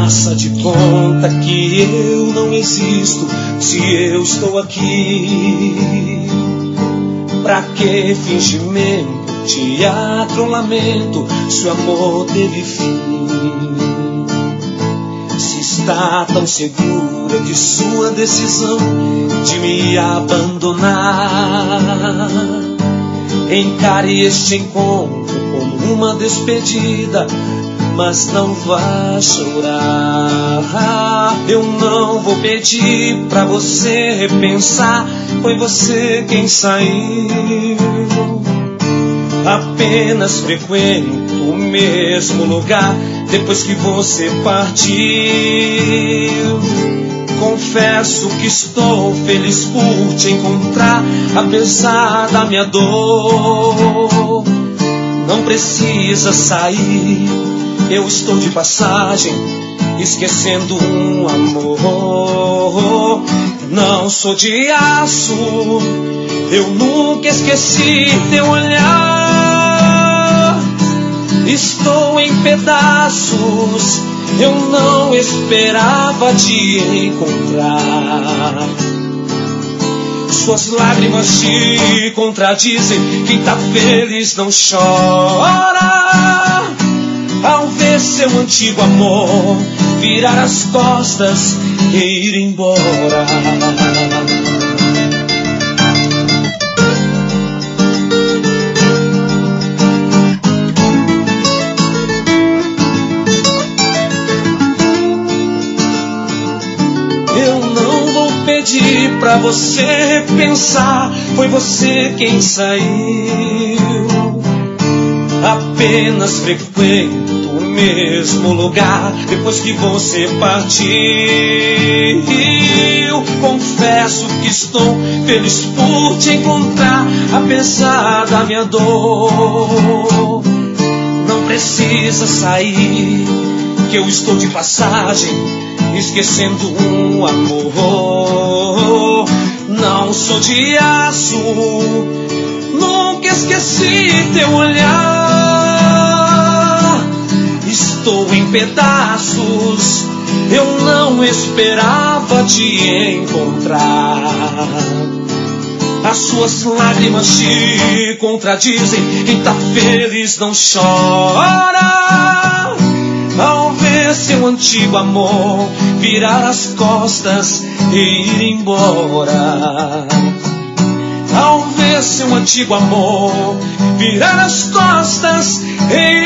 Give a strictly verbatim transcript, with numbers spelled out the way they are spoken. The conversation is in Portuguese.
Faça de conta que eu não existo se eu estou aqui. Pra que fingimento, teatro, lamento, se o amor teve fim? Se está tão segura de sua decisão de me abandonar, encare este encontro como uma despedida, mas não vá chorar. Eu não vou pedir pra você repensar, foi você quem saiu. Apenas frequento o mesmo lugar depois que você partiu. Confesso que estou feliz por te encontrar, apesar da minha dor. Não precisa sair, eu estou de passagem, esquecendo um amor. Não sou de aço, eu nunca esqueci teu olhar. Estou em pedaços, eu não esperava te encontrar. Suas lágrimas te contradizem, quem tá feliz não chora. Ao ver seu antigo amor virar as costas e ir embora. Eu não vou pedir pra você repensar, foi você quem saiu. Apenas frequento o mesmo lugar depois que você partiu. Confesso que estou feliz por te encontrar, apesar da minha dor. Não precisa sair, que eu estou de passagem, esquecendo um amor. Não sou de aço, nunca esqueci teu olhar. Estou em pedaços, eu não esperava te encontrar. As suas lágrimas te contradizem, quem tá feliz não chora. Ao ver seu antigo amor virar as costas e ir embora. Ao ver seu antigo amor virar as costas e